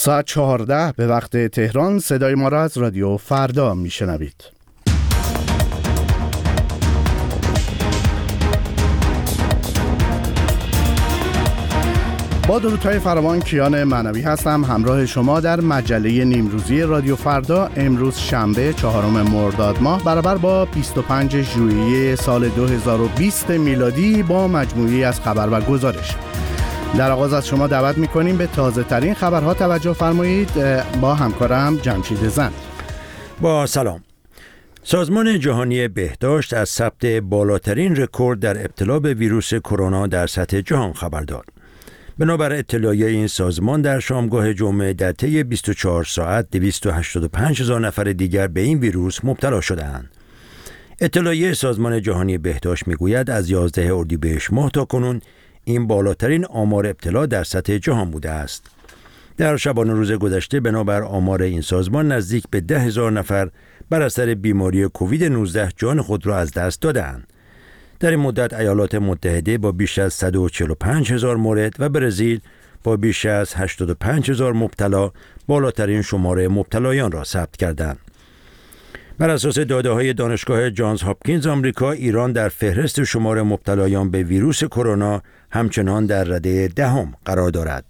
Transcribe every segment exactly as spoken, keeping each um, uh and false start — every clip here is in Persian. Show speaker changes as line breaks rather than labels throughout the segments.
ساعت چهارده به وقت تهران صدای ما را از رادیو فردا میشنوید. با درودهای فراوان کیان معنوی هستم، همراه شما در مجله نیمروزی رادیو فردا. امروز شنبه چهارم مرداد ماه برابر با بیست و پنج ژوئیه سال دو هزار و بیست میلادی با مجموعی از خبر و گزارش. در آغاز از شما دعوت می‌کنیم به تازه ترین خبرها توجه فرمایید با همکارم جمشید زند.
با سلام. سازمان جهانی بهداشت از ثبت بالاترین رکورد در ابتلا به ویروس کرونا در سطح جهان خبر داد. بنابر اطلاعیه این سازمان در شامگاه جمعه در طی بیست و چهار ساعت دویست و هشتاد و پنج هزار نفر دیگر به این ویروس مبتلا شده‌اند. اطلاعیه سازمان جهانی بهداشت میگوید از یازده اردیبهشت ماه تا کنون این بالاترین آمار ابتلا در سطح جهان بوده است. در شبانه روز گذشته بنابر آمار این سازمان نزدیک به ده هزار نفر بر اثر بیماری کووید نوزده جان خود را از دست دادند. در این مدت ایالات متحده با بیش از صد و چهل و پنج هزار مورد و برزیل با بیش از هشتاد و پنج هزار مبتلا بالاترین شماره مبتلایان را ثبت کردند. بر اساس داده‌های دانشگاه جانز هاپکینز آمریکا، ایران در فهرست شمار مبتلایان به ویروس کرونا همچنان در رده دهم قرار دارد.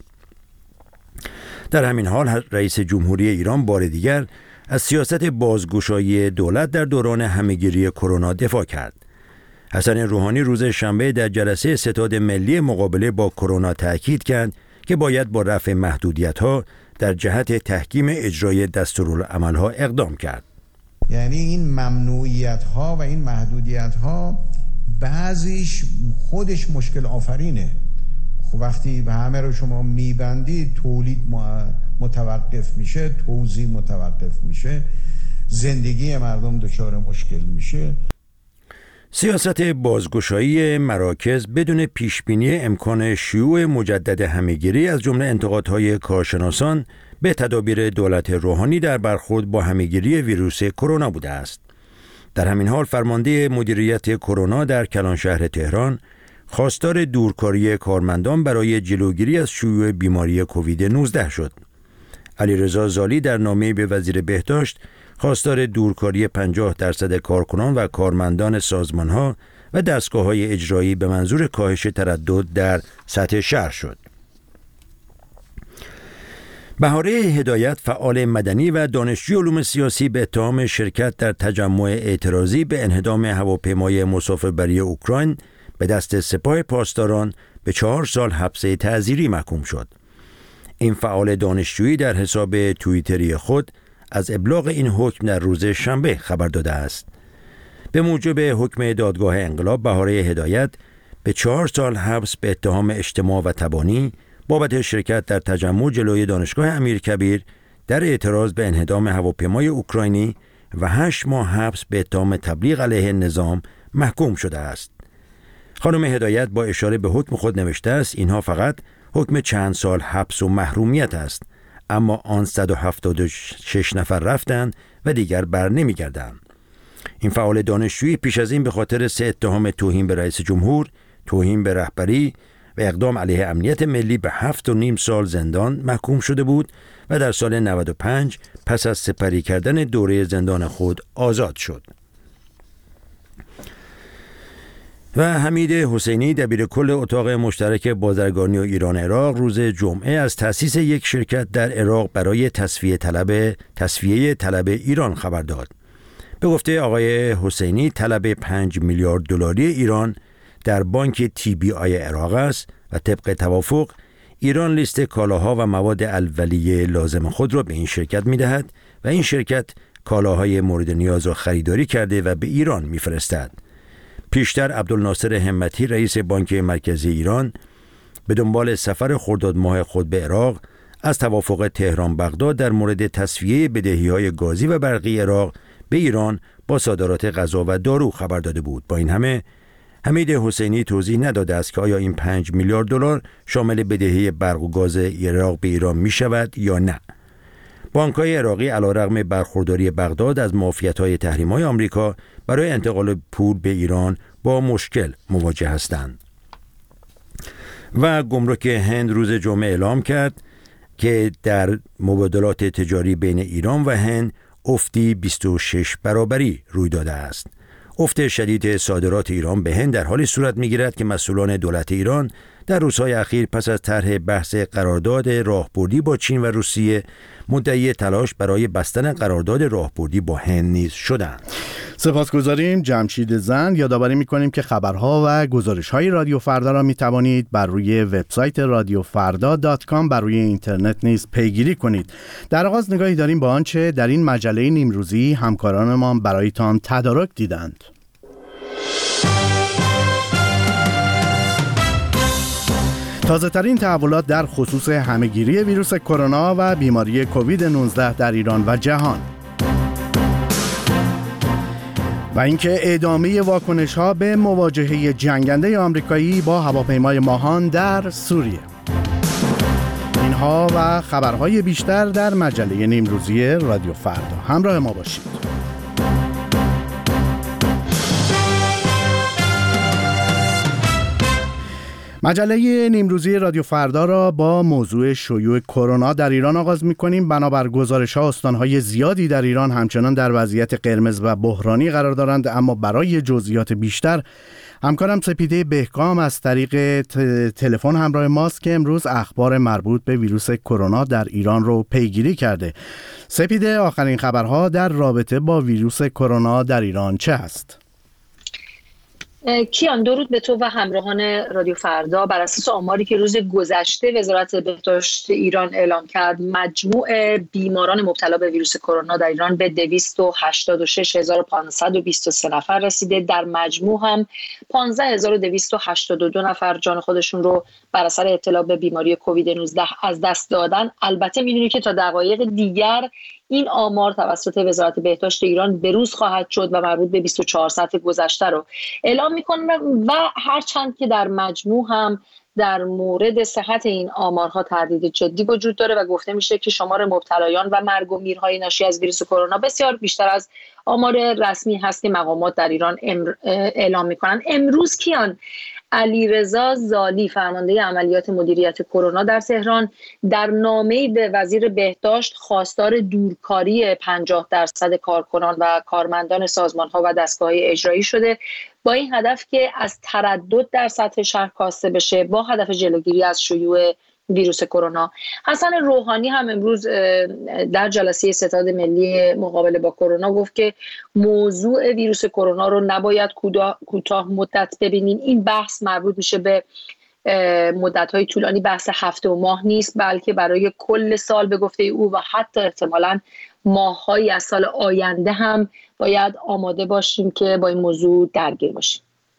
در همین حال رئیس جمهوری ایران بار دیگر از سیاست بازگشایی دولت در دوران همه‌گیری کرونا دفاع کرد. حسن روحانی روز شنبه در جلسه ستاد ملی مقابله با کرونا تأکید کرد که باید با رفع محدودیت‌ها در جهت تحکیم اجرای دستورالعمل‌ها اقدام کرد.
یعنی این ممنوعیت‌ها و این محدودیت‌ها بعضیش خودش مشکل آفرینه. خب وقتی به همه رو شما میبندید تولید متوقف میشه، توزیع متوقف میشه، زندگی مردم دچار مشکل میشه.
سیاست بازگشایی مراکز بدون پیشبینی امکان شیوع مجدد همه‌گیری از جمله انتقادهای کارشناسان به تدابیر دولت روحانی در برخورد با همه‌گیری ویروس کرونا بوده است. در همین حال فرمانده مدیریت کرونا در کلانشهر تهران خواستار دورکاری کارمندان برای جلوگیری از شیوع بیماری کووید نوزده شد. علیرضا زالی در نامه‌ای به وزیر بهداشت خواستار دورکاری پنجاه درصد کارکنان و کارمندان سازمان‌ها و دستگاه‌های اجرایی به منظور کاهش تردد در سطح شهر شد. بهاره هدایت، فعال مدنی و دانشجوی علوم سیاسی، به اتهام شرکت در تجمع اعتراضی به انهدام هواپیمای مسافربری اوکراین به دست سپاه پاسداران به چهار سال حبس تعزیری محکوم شد. این فعال دانشجویی در حساب توییتری خود از ابلاغ این حکم در روز شنبه خبر داده است. به موجب حکم دادگاه انقلاب، بهاره هدایت به چهار سال حبس به اتهام اجتماع و تبانی بابت شرکت در تجمع جلوی دانشگاه امیرکبیر در اعتراض به انهدام هواپیمای اوکراینی و هشت ماه حبس به اتهام تبلیغ علیه نظام محکوم شده است. خانم هدایت با اشاره به حکم خود نوشته است اینها فقط حکم چند سال حبس و محرومیت است، اما آن صد و هفتاد و شش نفر رفتند و دیگر بر نمیگردند. این فعال دانشجویی پیش از این به خاطر سه اتهام توهین به رئیس جمهور، توهین به رهبری و اقدام علیه امنیت ملی به هفت و نیم سال زندان محکوم شده بود و در سال نود و پنج پس از سپری کردن دوره زندان خود آزاد شد. و حمید حسینی، دبیرکل اتاق مشترک بازرگانی و ایران عراق، روز جمعه از تأسیس یک شرکت در عراق برای تسویه طلب تسویه طلب ایران خبر داد. به گفته آقای حسینی، طلب پنج میلیارد دلاری ایران در بانک تی بی آی عراق است و طبق توافق ایران لیست کالاها و مواد اولیه لازم خود را به این شرکت می‌دهد و این شرکت کالاهای مورد نیاز را خریداری کرده و به ایران می‌فرستد. پیشتر عبدالناصر همتی، رئیس بانک مرکزی ایران، به دنبال سفر خرداد ماه خود به عراق از توافق تهران بغداد در مورد تسویه بدهی‌های گازی و برقی عراق به ایران با صادرات غذا و دارو خبر داده بود. با این همه حمید حسینی توضیح نداده است که آیا این پنج میلیارد دلار شامل بدهی برق و گاز عراق به ایران می شود یا نه. بانک‌های عراقی علیرغم برخورداری بغداد از معافیت‌های تحریم‌های آمریکا برای انتقال پول به ایران با مشکل مواجه هستند. و گمرک هند روز جمعه اعلام کرد که در مبادلات تجاری بین ایران و هند افتی بیست و شش برابری روی داده است. افت شدید صادرات ایران به هند در حالی صورت می‌گیرد که مسئولان دولت ایران در روزهای اخیر پس از طرح بحث قرارداد راهبردی با چین و روسیه مدعی تلاش برای بستن قرارداد راهبردی با هند نیز شدند.
سپاسگزاریم جمشید زند. یادآوری می‌کنیم که خبرها و گزارش‌های رادیو فردا را می‌توانید بر روی وبسایت رادیو فردا دات کام بر روی اینترنت نیز پیگیری کنید. در آغاز نگاهی داریم به آنچه در این مجله نیمروزی همکارانمان برایتان تدارک دیدند. تازه ترین تحولات در خصوص همهگیری ویروس کرونا و بیماری کووید نوزده در ایران و جهان و اینکه ادامه واکنش‌ها به مواجهه جنگنده آمریکایی با هواپیمای ماهان در سوریه. اینها و خبرهای بیشتر در مجله نیمروزی رادیو فردا. همراه ما باشید. مجله نیمروزی رادیو فردا را با موضوع شیوع کرونا در ایران آغاز می‌کنیم. بنابر گزارش‌ها استان‌های زیادی در ایران همچنان در وضعیت قرمز و بحرانی قرار دارند، اما برای جزئیات بیشتر همکارم سپیده بهکام از طریق تلفن همراه ماست که امروز اخبار مربوط به ویروس کرونا در ایران رو پیگیری کرده. سپیده، آخرین خبرها در رابطه با ویروس کرونا در ایران چه هست؟
کیان، درود به تو و همراهان رادیو فردا. بر اساس آماری که روز گذشته وزارت بهداشت ایران اعلام کرد، مجموع بیماران مبتلا به ویروس کرونا در ایران به دویست و هشتاد و شش هزار و پانصد و بیست و سه نفر رسیده. در مجموع هم پانزده هزار و دویست و هشتاد و دو نفر جان خودشون رو بر اثر ابتلا به بیماری کووید نوزده از دست دادن. البته میدونید که تا دقایق دیگر این آمار توسط وزارت بهداشت ایران بروز خواهد شد و مربوط به بیست و چهار ساعت گذشته رو اعلام میکنه و هرچند که در مجموع هم در مورد صحت این آمارها تردید جدی وجود داره و گفته میشه که شمار مبتلایان و مرگ و میرهای ناشی از ویروس کرونا بسیار بیشتر از آمار رسمی هست که مقامات در ایران اعلام میکنن. امروز کیان، علیرضا زالی فرمانده عملیات مدیریت کرونا در تهران در نامه‌ای به وزیر بهداشت خواستار دورکاری پنجاه درصد کارکنان و کارمندان سازمان‌ها و دستگاه‌های اجرایی شده با این هدف که از تردد در سطح شهر کاسته بشه با هدف جلوگیری از شیوع ویروس کرونا. حسن روحانی هم امروز در جلسه ستاد ملی مقابله با کرونا گفت که موضوع ویروس کرونا رو نباید کوتاه مدت ببینیم. این بحث مربوط میشه به مدت‌های طولانی، بحث هفته و ماه نیست، بلکه برای کل سال به گفته او و حتی احتمالاً ماه‌هایی از سال آینده هم باید آماده باشیم که با این موضوع درگیر باشیم.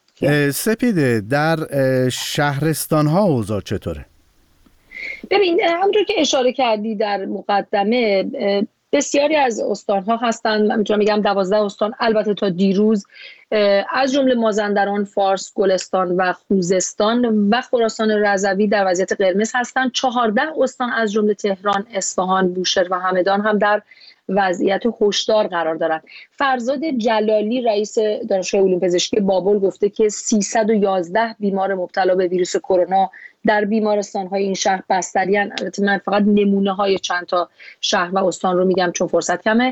سپیده، در شهرستان‌ها اوضاع چطوره؟
ببین، همونطور که اشاره کردی در مقدمه، بسیاری از استان‌ها هستند، من میتونم بگم دوازده استان، البته تا دیروز، از جمله مازندران، فارس، گلستان و خوزستان و خراسان رضوی در وضعیت قرمز هستند. چهارده استان از جمله تهران، اصفهان، بوشهر و همدان هم در وضعیت هشدار قرار دارند. فرزاد جلالی رئیس دانشگاه علوم پزشکی بابل گفته که سیصد و یازده بیمار مبتلا به ویروس کرونا در بیمارستان‌های این شهر بستریان. البته من فقط نمونه‌های چند تا شهر و استان رو میگم چون فرصت کمه.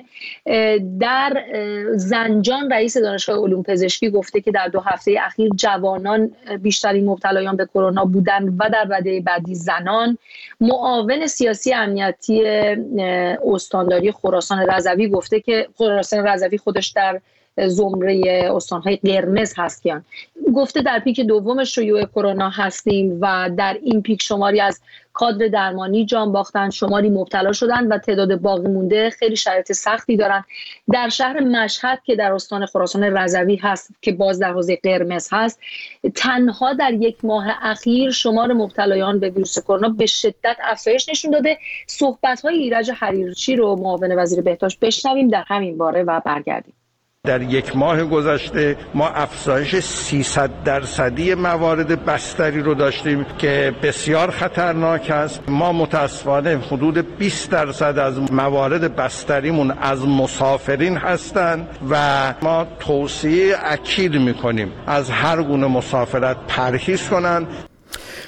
در زنجان رئیس دانشگاه علوم پزشکی گفته که در دو هفته اخیر جوانان بیشترین مبتلایان به کرونا بودند و در رده بعدی زنان. معاون سیاسی امنیتی استانداری خراسان رضوی گفته که خراسان رضوی خودش در زمره استان‌های قرمز هستند. گفته در پیک دوم شیوع کرونا هستیم و در این پیک شماری از کادر درمانی جان باختن، شماری مبتلا شدن و تعداد باقی مونده خیلی شرایط سختی دارن. در شهر مشهد که در استان خراسان رضوی هست که باز در حوزه قرمز هست، تنها در یک ماه اخیر شمار مبتلایان به ویروس کرونا به شدت افزایش نشون داده. صحبت‌های ایرج حریرچی رو معاون وزیر بهداشت بشنویم در همین باره و برگردیم.
در یک ماه گذشته ما افزایش سیصد درصدی موارد بستری رو داشتیم که بسیار خطرناک است. ما متاسفانه حدود بیست درصد از موارد بستریمون از مسافرین هستند و ما توصیه اکید میکنیم از هر گونه مسافرت پرهیز کنند.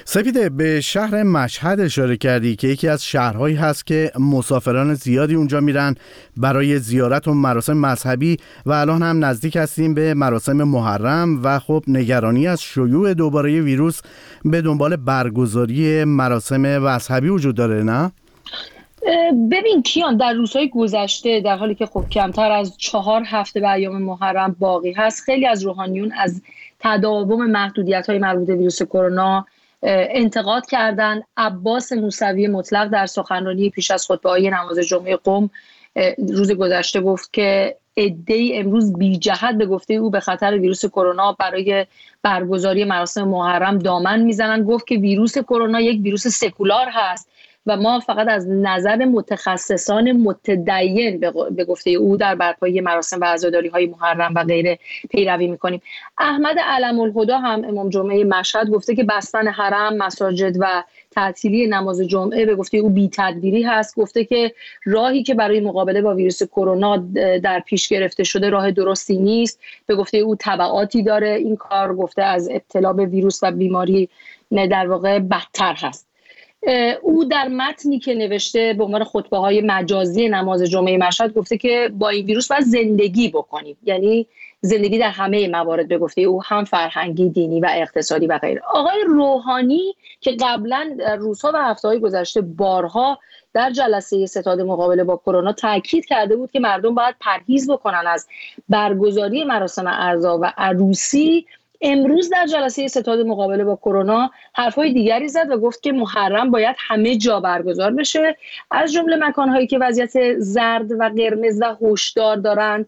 سپیده، به شهر مشهد اشاره کردی که یکی از شهرهایی هست که مسافران زیادی اونجا میرن برای زیارت و مراسم مذهبی و الان هم نزدیک هستیم به مراسم محرم و خب نگرانی از شیوع دوباره ویروس به دنبال برگزاری مراسم مذهبی وجود داره، نه؟
ببین کیان، در روزهای گذشته در حالی که خب کمتر از چهار هفته به ایام محرم باقی هست، خیلی از روحانیون از تداوم محدودیت‌های مربوط به ویروس کرونا انتقاد کردند. عباس موسوی مطلق در سخنرانی پیش از خطبه‌های نماز جمعه قم روز گذشته گفت که عده‌ای امروز بی جهت به گفته او به خطر ویروس کرونا برای برگزاری مراسم محرم دامن میزنند. گفت که ویروس کرونا یک ویروس سکولار هست و ما فقط از نظر متخصصان متدین به گفته او در برپایی مراسم و عزاداری‌های محرم و غیره پیروی می‌کنیم. احمد علم الهدی هم امام جمعه مشهد گفته که بستن حرم، مساجد و تعطیلی نماز جمعه به گفته او بی‌تدبیری هست. گفته که راهی که برای مقابله با ویروس کرونا در پیش گرفته شده راه درستی نیست. به گفته او تبعاتی داره این کار، گفته از ابتلا به ویروس و بیماری در واقع بدتر هست. او در متنی که نوشته به عنوان خطبه‌های مجازی نماز جمعه مشهد گفته که با این ویروس باید زندگی بکنیم، یعنی زندگی در همه موارد به گفته او، هم فرهنگی، دینی و اقتصادی و غیره. آقای روحانی که قبلا در روزها و هفته‌های گذشته بارها در جلسه ستاد مقابله با کرونا تاکید کرده بود که مردم باید پرهیز بکنن از برگزاری مراسم عزا و عروسی، امروز در جلسه ستاد مقابله با کرونا حرفای دیگری زد و گفت که محرم باید همه جا برگزار بشه، از جمله مکانهایی که وضعیت زرد و قرمز و هشدار دارن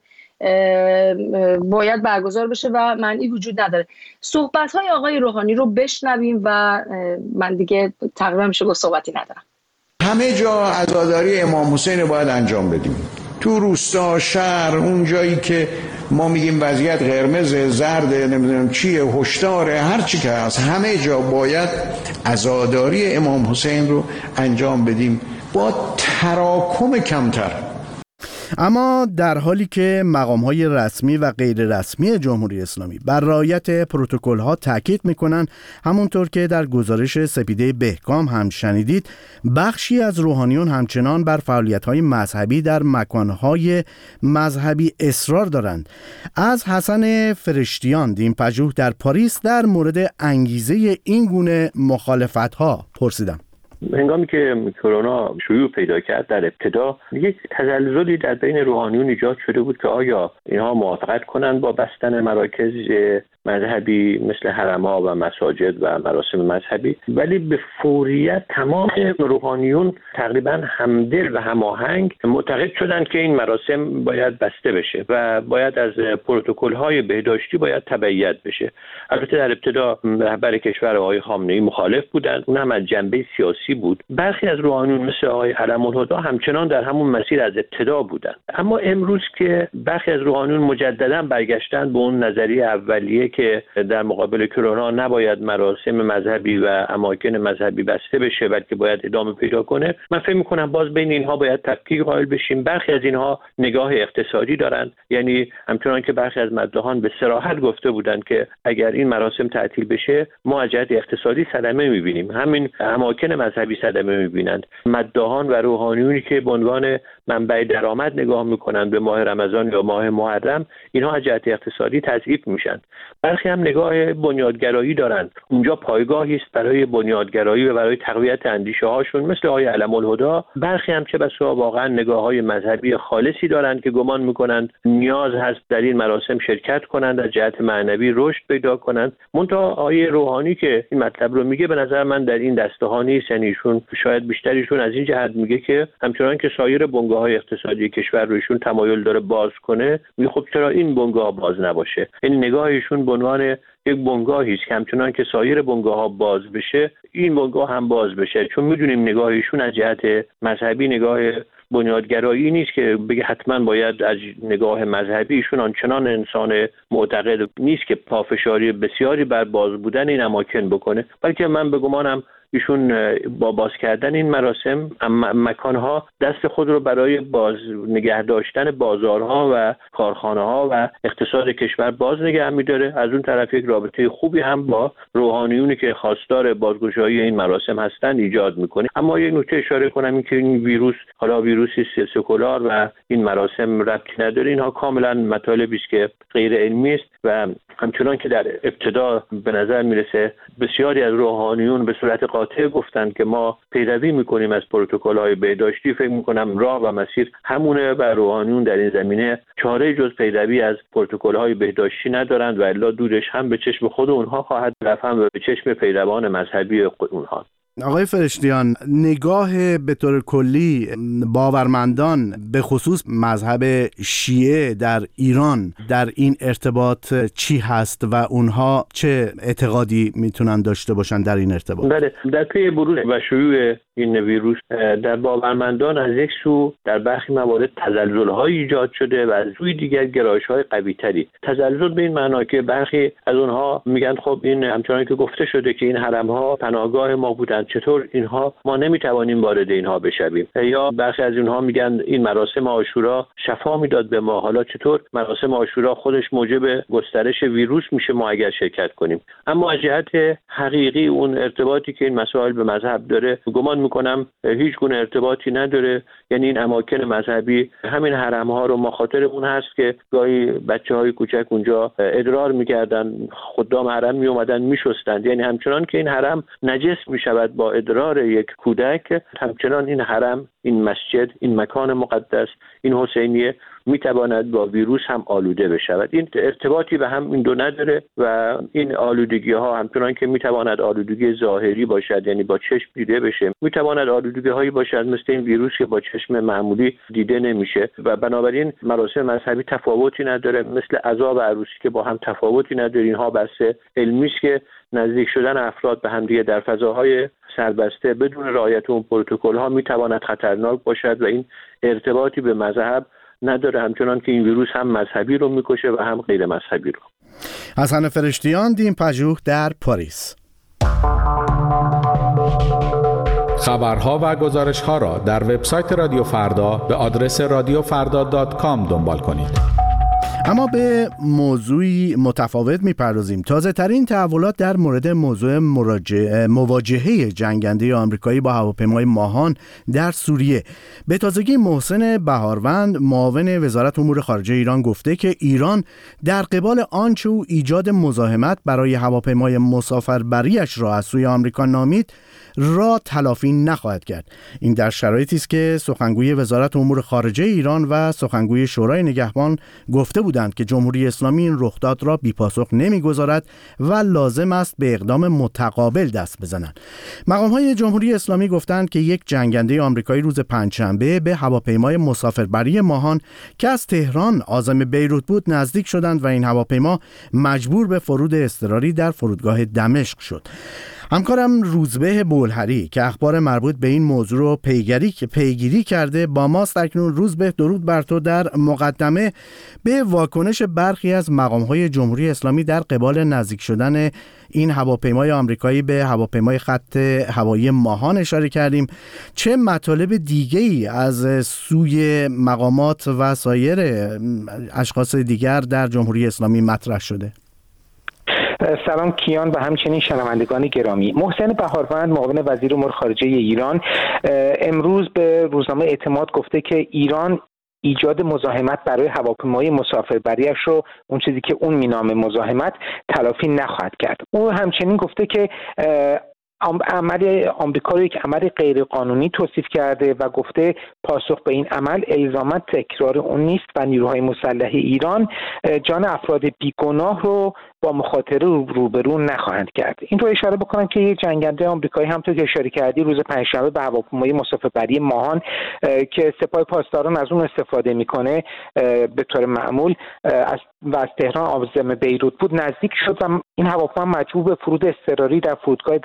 باید برگزار بشه و معنی وجود نداره. صحبت‌های آقای روحانی رو بشنویم و من دیگه تقریبا میشه با صحبتی ندارم.
همه جا عزاداری امام حسین باید انجام بدیم، تو روستا، شهر، اون جایی که ما میگیم وضعیت قرمز، زرد، نمیدونم چیه، هشدار، هر چی که هست، همه جا باید عزاداری امام حسین رو انجام بدیم با تراکم کمتر.
اما در حالی که مقام‌های رسمی و غیر رسمی جمهوری اسلامی بر رعایت پروتکل‌ها تاکید می‌کنند، همونطور که در گزارش سپیده بهکام هم شنیدید، بخشی از روحانیون همچنان بر فعالیت‌های مذهبی در مکان‌های مذهبی اصرار دارند. از حسن فرشتیان دین‌پژوه در پاریس در مورد انگیزه این گونه مخالفت‌ها پرسیدم.
هنگامی که کرونا شیوع پیدا کرد، در ابتدا یک تزلزلی در بین روحانیون ایجاد شده بود که آیا اینها موافقت کنند با بستن مراکز مذهبی مثل حرم‌ها و مساجد و مراسم مذهبی، ولی به فوریت تمام روحانیون تقریبا همدل و هماهنگ معتقد شدند که این مراسم باید بسته بشه و باید از پروتکل‌های بهداشتی باید تبعیت بشه. البته در ابتدا رهبر کشور آقای خامنه‌ای مخالف بودند، اون هم از جنبه سیاسی بود. برخی از روحانیون مثل آقای علم الهدی همچنان در همون مسیر از ابتدا بودند. اما امروز که برخی از روحانیون مجددا برگشتن به اون نظریه اولیه که در مقابل کرونا نباید مراسم مذهبی و اماکن مذهبی بسته بشه بلکه باید ادامه پیدا کنه، من فکر می‌کنم باز بین اینها باید تفکیک قائل بشیم. برخی از اینها نگاه اقتصادی دارند، یعنی همچنان که برخی از مداحان به صراحت گفته بودند که اگر این مراسم تعطیل بشه ما از جهت اقتصادی صدمه می‌بینیم، همین اماکن مذهبی صدمه می‌بینند. مداحان و روحانیونی که به عنوان منبع درآمد نگاه می‌کنند به ماه رمضان یا ماه محرم، اینها از جهت اقتصادی تضعیف میشن. برخی هم نگاه بنیادگرایی دارند، اونجا پایگاهی است برای بنیادگرایی و برای تقویت اندیشه هاشون مثل آقای علم الهدی. برخی هم چه بسا واقعا نگاه‌های مذهبی خالصی دارند که گمان می‌کنند نیاز هست در این مراسم شرکت کنند، از جهت معنوی رشد پیدا کنند. منتها آقای روحانی که این مطلب رو میگه به نظر من در این دسته ها نیست، یعنی ایشون شاید بیشتریشون از این جهت میگه که همچنان که سایر بنگاه‌های اقتصادی کشور رو ایشون تمایل داره باز کنه، میگه خب چرا این بنگاه باز نباشه. یعنی نگاه ایشون به عنوان یک بنگاهی است که همچنان که سایر بنگاه‌ها باز بشه این بنگاه هم باز بشه، چون میدونیم نگاه ایشون از جهت مذهبی نگاه بنیادگرایی نیست که بگه حتما باید از نگاه مذهبی. ایشون آنچنان انسان معتقد نیست که پافشاری بسیاری بر باز بودن این اماکن بکنه، بلکه من به گمانم ایشون با باز کردن این مراسم مکانها دست خود رو برای باز نگه داشتن بازارها و کارخانه‌ها و اقتصاد کشور باز نگه می‌داره. از اون طرف یک رابطه خوبی هم با روحانیونی که خواستار بازگشایی این مراسم هستند ایجاد می‌کنه. اما یک نکته اشاره کنم این که این ویروس حالا ویروسی سکولار و این مراسم ربطی نداره. اینها کاملا مطالبی است که غیر علمی است و همچنان که در ابتدا به نظر میرسه بسیاری از روحانیون به صورت قاطع گفتند که ما پیروی میکنیم از پروتکل‌های بهداشتی، فکر میکنم راه و مسیر همونه و روحانیون در این زمینه چاره جز پیروی از پروتکل‌های بهداشتی ندارند و الا دودش هم به چشم خود اونها خواهد رفت هم به چشم پیروان مذهبی اونها.
آقای فرشتیان، نگاه به طور کلی باورمندان به خصوص مذهب شیعه در ایران در این ارتباط چی هست و اونها چه اعتقادی میتونن داشته باشن در این ارتباط؟
بله، در پی بروز و شیوع این ویروس در باورمندان از یک سو در برخی موارد تزلزل‌های ایجاد شده و از سوی دیگر گرایش‌های قوی‌تری. تزلزل به این معنا که برخی از اونها میگن خب این همچنان که گفته شده که این حرم‌ها پناهگاه ما بودند، چطور اینها ما نمیتوانیم وارد اینها بشویم؟ یا برخی از اینها میگن این مراسم عاشورا شفا میداد به ما، حالا چطور مراسم عاشورا خودش موجب گسترش ویروس میشه ما اگر شرکت کنیم؟ اما از جهت حقیقی اون ارتباطی که این مسائل به مذهب داره گمان میکنم هیچ گونه ارتباطی نداره. یعنی این اماکن مذهبی همین حرم‌ها رو ما خاطر اون هست که گاهی بچه‌های کوچک اونجا ادرار میکردن، خدام حرم میومدن میشستند. یعنی همچنان که این حرم نجس میشود با ادرار یک کودک، همچنان این حرم، این مسجد، این مکان مقدس، این حسینیه میتواند با ویروس هم آلوده بشود. این ارتباطی به هم این دو نداره و این آلودگی ها همچنان که میتواند آلودگی ظاهری باشد، یعنی با چشم دیده بشه، میتواند آلودگی هایی باشد مثل این ویروس که با چشم معمولی دیده نمیشه و بنابراین مراسم مذهبی تفاوتی نداره، مثل عزا و عروسی که با هم تفاوتی نداره. اینها بحث علمی است که نزدیک شدن افراد به همدیگه در فضاهای سربسته بدون رعایت اون پروتکل ها میتواند خطرناک باشد و این ارتباطی به مذهب نداره، همچنان که این ویروس هم مذهبی رو میکشه و هم غیر مذهبی رو.
حسن فرشتیان، دین پژوه در پاریس.
خبرها و گزارش‌ها را در وبسایت رادیو فردا به آدرس رادیو فردا دات کام دنبال کنید.
اما به موضوعی متفاوت میپردازیم. تازه ترین تحولات در مورد موضوع مواجهه جنگنده آمریکایی با هواپیمای ماهان در سوریه. به تازگی محسن بهاروند، معاون وزارت امور خارجه ایران، گفته که ایران در قبال آنچه او ایجاد مزاحمت برای هواپیمای مسافربریش را از سوی آمریکا نامید را تلافی نخواهد کرد. این در شرایطی است که سخنگوی وزارت امور خارجه ایران و سخنگوی شورای نگهبان گفته بودند که جمهوری اسلامی این رخداد را بی‌پاسخ نمی‌گذارد و لازم است به اقدام متقابل دست بزنند. مقام‌های جمهوری اسلامی گفتند که یک جنگنده آمریکایی روز پنجشنبه به هواپیمای مسافربری ماهان که از تهران عازم بیروت بود نزدیک شدند و این هواپیما مجبور به فرود اضطراری در فرودگاه دمشق شد. همکارم روزبه بولهری که اخبار مربوط به این موضوع رو پیگیری پیگیری کرده با ماست اکنون. روزبه، درود بر تو. در مقدمه به واکنش برخی از مقام‌های جمهوری اسلامی در قبال نزدیک شدن این هواپیمای آمریکایی به هواپیمای خط هوایی ماهان اشاره کردیم. چه مطالب دیگه‌ای از سوی مقامات و سایر اشخاص دیگر در جمهوری اسلامی مطرح شده؟
سلام کیان و همچنین شنوندگان گرامی. محسن بهاروند، معاون وزیر امور خارجه ایران، امروز به روزنامه اعتماد گفته که ایران ایجاد مزاحمت برای هواپیمای مسافربریش رو، اون چیزی که اون مینامه مزاحمت، تلافی نخواهد کرد. او همچنین گفته که عمل آمریکا رو یک عمل غیر قانونی توصیف کرده و گفته پاسخ به این عمل الزاما تکرار اون نیست و نیروهای مسلح ایران جان افراد بیگناه رو با مخاطره روبرو نخواهند کرد. این رو اشاره بکنم که یک جنگنده آمریکایی همونطور که اشاره کردی روز پنجشنبه به هواپیمای مسافربری ماهان که سپاه پاسداران از اون استفاده میکنه به طور معمول از و از تهران عازم بیروت بود نزدیک شد و این هواپیما مجبور به فرود اضطراری در فرودگاه دمشق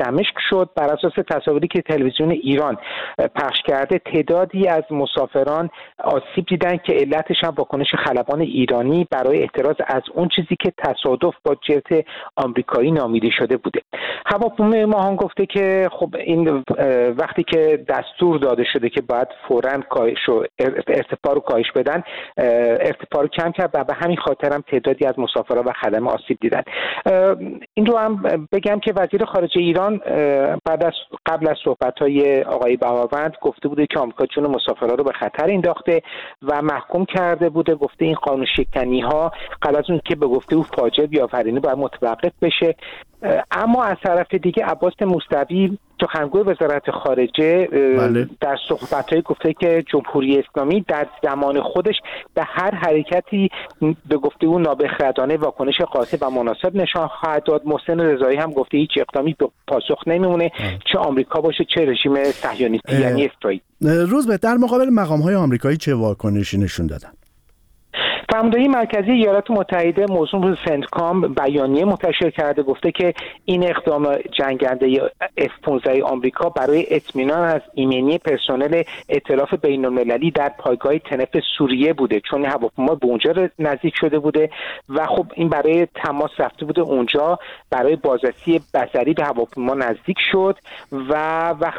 شد. بر اساس تصاویری که تلویزیون ایران پخش کرده تعدادی از مسافران آسیب دیدن که علتش هم واکنش خلبان ایرانی برای احتراز از اون چیزی که تصادف با جت آمریکایی نامیده شده بوده. هواپیمای ماهان گفته که خب این وقتی که دستور داده شده که باید فوراً کاهش و ارتفاع رو کاهش بدن، ارتفاع رو کم کرد و به همین خاطر هم تعدادی از مسافران و خدمه آسیب دیدن. این رو هم بگم که وزیر خارجه ایران بعد از قبل از صحبت‌های آقای بهاروند گفته بوده که آمریکا جون مسافران رو به خطر انداخته و محکوم کرده بوده. گفته این قانون شکنی‌ها قبل از اون که به گفته او فاجعه بیافرینه باید متوقف بشه. اما از طرف دیگه عباس موسوی سخنگوی وزارت خارجه بله. در صحبت‌های گفته که جمهوری اسلامی در زمان خودش به هر حرکتی به گفته او نابخردانه واکنش قاطع و مناسب نشان خواهد داد. محسن رضایی هم گفته هیچ اقدامی به پاسخ نمیمونه، چه آمریکا باشه چه رژیم صهیونیستی یعنی اسرائیل.
روز به در مقابل مقام‌های آمریکایی چه واکنشی نشون دادن؟
فرماندهی مرکزی ایالات متحده موضوع رو سنتکام بیانیه منتشر کرده، گفته که این اقدام جنگنده اف پانزده آمریکا برای اطمینان از ایمنی پرسنل ائتلاف بین‌المللی در پایگاه تنف سوریه بوده، چون هواپیما به اونجا نزدیک شده بوده و خب این برای تماس رفته بوده اونجا، برای بازرسی بصری به هواپیما نزدیک شد و وقت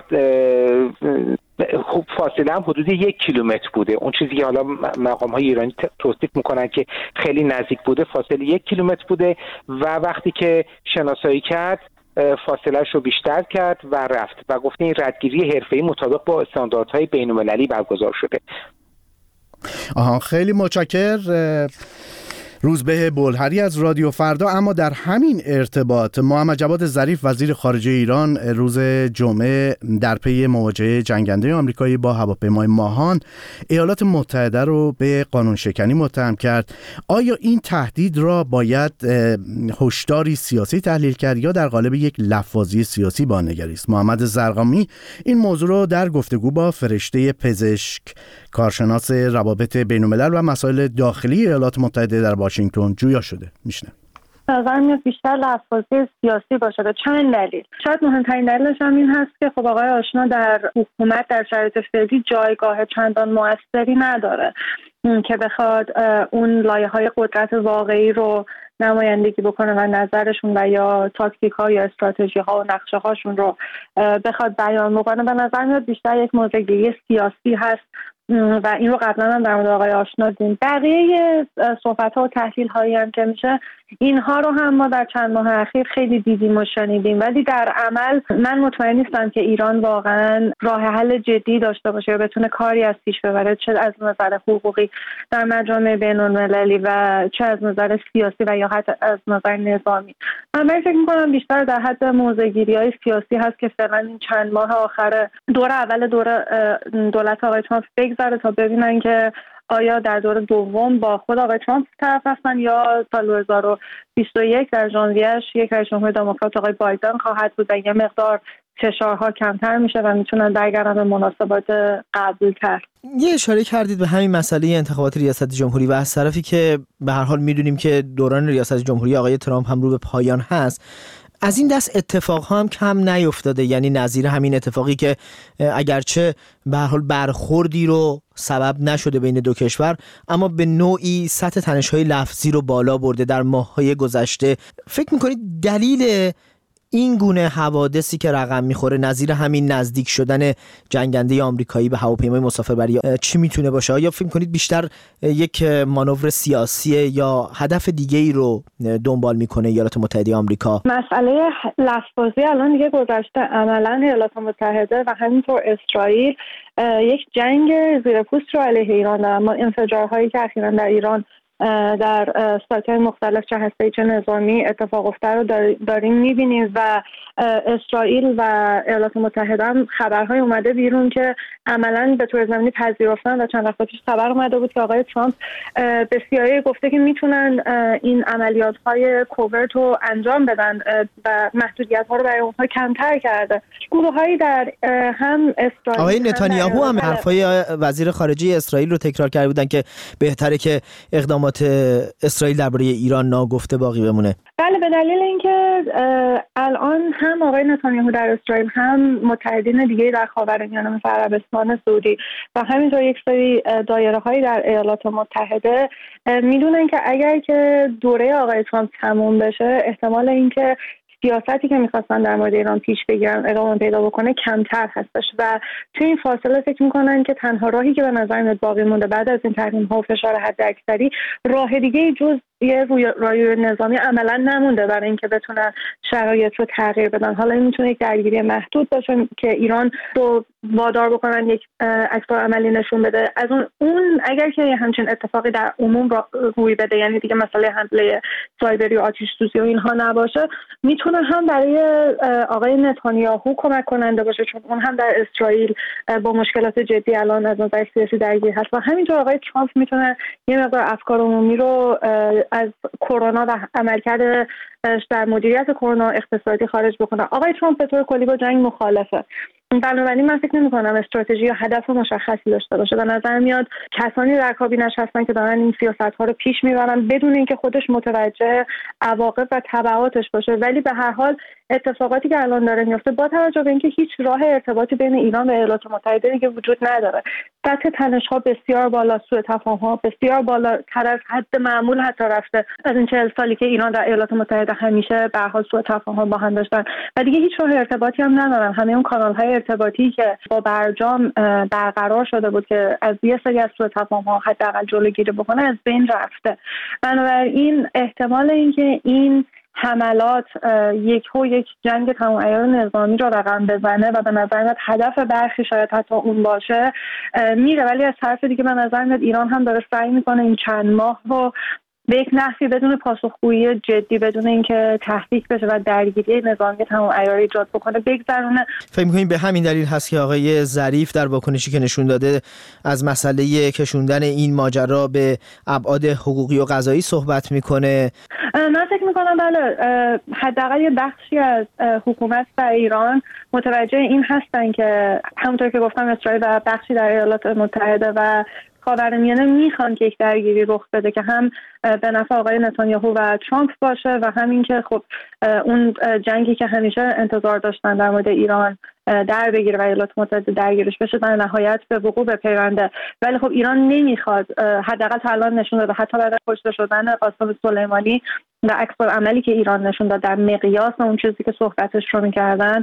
خب فاصله هم حدود یک کیلومتر بوده. اون چیزی که حالا مقام های ایرانی توصیف میکنن که خیلی نزدیک بوده فاصله یک کیلومتر بوده و وقتی که شناسایی کرد فاصلهش رو بیشتر کرد و رفت و گفته این ردگیری حرفه‌ای مطابق با استانداردهای بین‌المللی برگزار شده.
آها خیلی متشکرم روزبه بلهری از رادیو فردا. اما در همین ارتباط محمد جواد ظریف وزیر خارجه ایران روز جمعه در پی مواجهه جنگنده آمریکایی با هواپیمای ماهان ایالات متحده رو به قانون شکنی متهم کرد. آیا این تهدید را باید هشداری سیاسی تحلیل کرد یا در قالب یک لفاظی سیاسی با نگری است؟ محمد زرقامی این موضوع رو در گفتگو با فرشته پزشک کارشناس روابط بین‌الملل و مسائل داخلی ایالات متحده در واشنگتن جویا شده. میشنم.
نظر میاد بیشتر لفاظی سیاسی باشه به چند دلیل. شاید مهمترین دلیلش هم این هست که خب آقای آشنا در حکومت در شرایط فعلی جایگاه چندان موثری نداره که بخواد اون لایه‌های قدرت واقعی رو نمایندگی بکنه و نظرشون و یا تاکتیک ها یا استراتژی ها و نقشه هاشون رو بخواد بیان بکنه. به نظر میاد بیشتر یک موضوعگیری سیاسی هست و این رو قبلا هم در مورد آقای آشنا دیدیم. بقیه صحبت ها و تحلیل هایی هم که میشه اینها رو هم ما در چند ماه اخیر خیلی دیدیم و شنیدیم، ولی در عمل من مطمئن نیستم که ایران واقعا راه حل جدی داشته باشه یا بتونه کاری از پیش ببره، چه از نظر حقوقی در مجامع بین‌المللی و چه از نظر سیاسی و یا حتی از نظر نظامی. من فکر می‌کنم بیشتر در حد موضع‌گیری‌های سیاسی هست که فعلا این چند ماه آخر دور اول دور دولت آقای ترامپ بگذره تا ببینن که آیا در دور دوم با خود آقای ترامپ طرف هستن یا سال دو هزار و بیست و یک در ژانویه‌اش یک رئیس جمهور دموکرات آقای بایدن خواهد بود و یه مقدار فشارها کمتر میشه و میتونن برگردن به مناسبات قبول‌تر.
یه اشاره کردید به همین مسئله انتخابات ریاست جمهوری و از طرفی که به هر حال میدونیم که دوران ریاست جمهوری آقای ترامپ هم رو به پایان هست، از این دست اتفاقها هم کم نیفتاده، یعنی نظیر همین اتفاقی که اگرچه به هر حال برخوردی رو سبب نشده بین دو کشور، اما به نوعی سطح تنش‌های لفظی رو بالا برده در ماه‌های گذشته. فکر می‌کنید دلیل این گونه حوادثی که رقم میخوره نظیر همین نزدیک شدن جنگنده آمریکایی به هواپیمای مسافربری چی میتونه باشه؟ آیا فکر کنید بیشتر یک مانور سیاسی یا هدف دیگه ای رو دنبال میکنه ایالات متحده آمریکا؟
مسئله لفظی الان دیگه گذشته. عملاً ایالات متحده و همینطور اسرائیل یک جنگ زیر پوست رو علیه ایران دارن. ما انفجارهایی که اخیراً در ایران در سایت‌های مختلف چه هسته‌ای چه نظامی اتفاق افتاده رو داریم می‌بینیم و اسرائیل و ایالات متحده هم خبرهای اومده بیرون که عملاً به طور زمینی پذیرفتن و چند وقت پیش خبر اومده بود که آقای ترامپ به سی آی ای گفته که میتونن این عملیات‌های کوورت رو انجام بدن و محدودیت‌ها رو برای اونها کمتر کرده. گروه‌هایی در هم اسرائیل
آقای نتانیاهو هم حرفای وزیر خارجه اسرائیل رو تکرار کرده بودن که بهتره که اقدامات اسرائیل درباره ایران ناگفته باقی بمونه.
بله، به دلیل اینکه الان هم آقای نتانیاهو در اسرائیل هم متحدین دیگه در خاورمیانه مثل عربستان سعودی و همینطور یک سری دایره هایی در ایالات متحده میدونن که اگر که دوره آقای ترامپ تموم بشه احتمال اینکه سیاستی که میخواستن در مورد ایران پیش بگیرن ادامه پیدا بکنه کمتر هستش و توی این فاصله فکر میکنن که تنها راهی که به نظر میاد باقی مونده بعد از این تحریم ها و فشار حداکثری راه دیگه جز یه روی رای نظامی عملا نمونده برای اینکه بتونن شرایط رو تغییر بدن. حالا این میتونه یک درگیری محدود باشه که ایران رو وادار بکنن یک عکس‌العمل عملی نشون بده. از اون اون اگر که همچین اتفاقی در عموم روی بده، یعنی دیگه مسئله حمله سایبری و آتش سوزی و اینها نباشه، میتونه هم برای آقای نتانیاهو کمک کننده باشه چون اون هم در اسرائیل با مشکلات جدی الان از نظر سیاسی درگیر هست و همینطور آقای ترامپ میتونه یه مقدار افکار عمومی رو از کرونا و عملکرد در مدیریت کرونا اقتصادی خارج بکنه. آقای ترامپ به طور کلی با جنگ مخالفه، بنابراین من فکر نمی‌کنم استراتژی یا هدف مشخصی داشته باشه. به نظر میاد کسانی در کابینش هستن که دارن این سیاست‌ها رو پیش میبرن بدون اینکه خودش متوجه عواقب و تبعاتش باشه، ولی به هر حال اتفاقاتی که الان داره میفته با توجه به اینکه هیچ راه ارتباطی بین ایران و ایالات متحده دیگه وجود نداره، سطح تنش‌ها بسیار بالا، سوء تفاهم‌ها بسیار بالاتر از حد معمول حتی رفته. از این چهل سالی که ایران و ایالات متحده همیشه به هر حال سوء تفاهم با هم داشتن و دیگه هیچ راه ارتباطی هم ندارن. همه اون کانال‌های ارتباطی که با برجام برقرار شده بود که از یه سری از سوء تفاهم‌ها حداقل جلوگیری بکنه از بین رفته. بنابراین احتمال اینکه این حملات یک و یک جنگ تمام عیار نظامی رو رقم بزنه و به نظر میاد هدف برخی شاید حتی اون باشه میره، ولی از طرف دیگه به نظر میاد ایران هم داره سعی میکنه این چند ماه رو به یک نحوی بدون پاسخگویی جدی، بدون اینکه تحریک بشه و درگیری نظامی تمام عیار ایجاد بکنه بگذرونه.
فکر می‌کنید به همین دلیل هست که آقای ظریف در واکنشی که نشون داده از مسئله کشوندن این ماجرا به ابعاد حقوقی و قضایی صحبت میکنه؟
من فکر میکنم بله، حداقل یه بخشی از حکومت در ایران متوجه این هستن که همونطور که گفتم اسرائیل و بخشی در ایالات متحده و خاورمیانه میخوان که یک درگیری رخ بده که هم به نفع آقای نتانیاهو و ترامپ باشه و همین که خب اون جنگی که همیشه انتظار داشتن در مورد ایران در بگیره و ایالات متحده درگیرش بشه در نهایت به وقوع بپیونده. ولی خب ایران نمیخواد، حداقل تا الان نشون داده حتی بعد از کشته شدن قاسم سلیمانی و عکس‌العملی که ایران نشون داد در مقیاس اون چیزی که صحبتش رو میکردن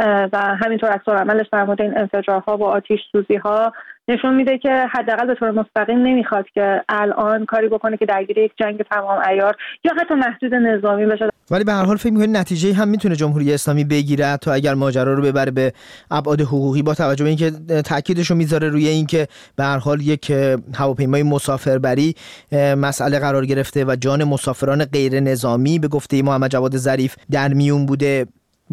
و همینطور عکس‌العملش در مورد این انفجارها و آتش سوزی‌ها نشون میده که حداقل به طور مستقیم نمیخواد که الان کاری بکنه که درگیر یک جنگ تمام عیار یا حتی محدود نظامی بشه.
ولی به هر حال فکر می‌کنید نتیجه هم میتونه جمهوری اسلامی بگیره تا اگر ماجرا رو ببره به ابعاد حقوقی، با توجه به اینکه تاکیدش رو میذاره روی اینکه به هر حال یک هواپیمای مسافربری مسئله قرار گرفته و جان مسافران غیر نظامی به گفته محمد جواد ظریف در میون بوده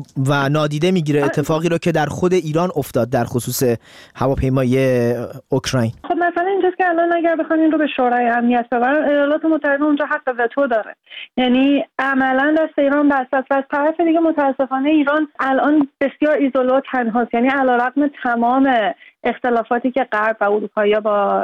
و نادیده میگیره اتفاقی رو که در خود ایران افتاد در خصوص هواپیمای اوکراین.
خب مثلا اینجاست که الان اگر بخوان این رو به شورای امنیت ببرن، ایالات متحده اونجا حق وتو داره، یعنی عملا دست ایران بسته است. و از طرف دیگه متاسفانه ایران الان بسیار ایزوله و تنهاست، یعنی علیرغم تمام اختلافاتی که غرب و اروپایی‌ها با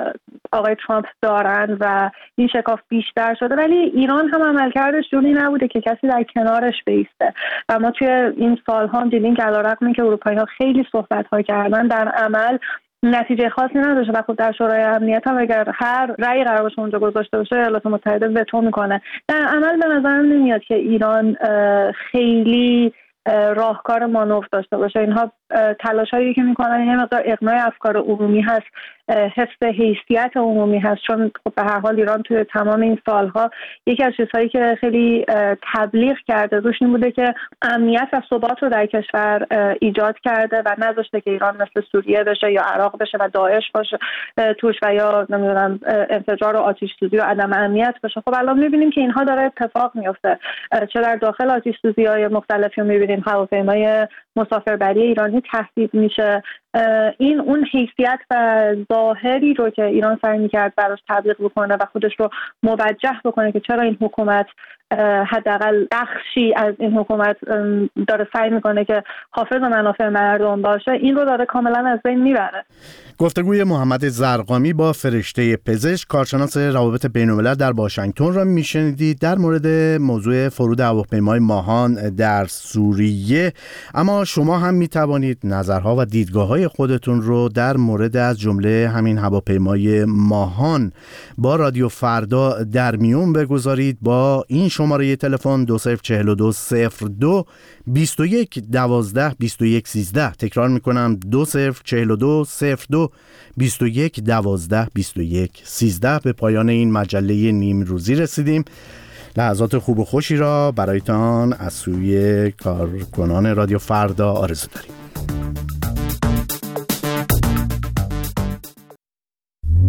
آقای ترامپ دارن و این شکاف بیشتر شده، ولی ایران هم عملکردش جوری نبوده که کسی در کنارش بیسته و ما توی این سال‌ها هم دیدیم که علیرغم اینکه اروپایی‌ها خیلی صحبت‌ها کردن در عمل نتیجه خاصی نداشته و خب در شورای امنیت هم اگر هر رأی قرار باشه اونجا گذاشته باشه ایالات متحده وتو میکنه. در عمل به نظر نمیاد که ایران خیلی راهکار مانور داشته باشه. اینها تلاشایی که میکنن یه مقدار اقناع افکار عمومی هست، حفظ حیثیت عمومی هست، چون خب به هر حال ایران توی تمام این سالها یکی از چیزهایی که خیلی تبلیغ کرده روش این بوده که امنیت و ثبات رو در کشور ایجاد کرده و نذاشته که ایران مثل سوریه بشه یا عراق بشه و داعش باشه توش و یا نمیدونم انفجار و آتش سوزی و عدم امنیت بشه. خب الان میبینیم که اینها داره اتفاق میفته، چه در داخل آتش سوزی‌های مختلفی میبینیم هواپیمای مسافربری ایرانی تهدید میشه این اون حیثیت و ظاهری رو که ایران سعی می‌کرد براش تبلیغ بکنه و خودش رو موجه بکنه که چرا این حکومت حداقل بخشی از این حکومت داره سعی میکنه که حافظ منافع مردم باشه، این رو داره کاملا از بین میبره.
گفتگوی محمد زرقامی با فرشته پزشک کارشناس روابط بین‌الملل در واشنگتن را میشنیدید در مورد موضوع فرود هواپیمای ماهان در سوریه. اما شما هم میتوانید نظرها و دیدگاه‌های خودتون رو در مورد از جمله همین هواپیمای ماهان با رادیو فردا در میون بگذارید با این شماره تلفن دو صفر چهل و دو صفر دو بیست و یک دوازده بیست و یک سیزده. تکرار میکنم دو صفر چهل و دو صفر دو بیست و یک دوازده بیست و یک سیزده. به پایان این مجله نیم روزی رسیدیم. لحظات خوب و خوشی را برایتان از سوی کارکنان رادیو فردا آرزو داریم.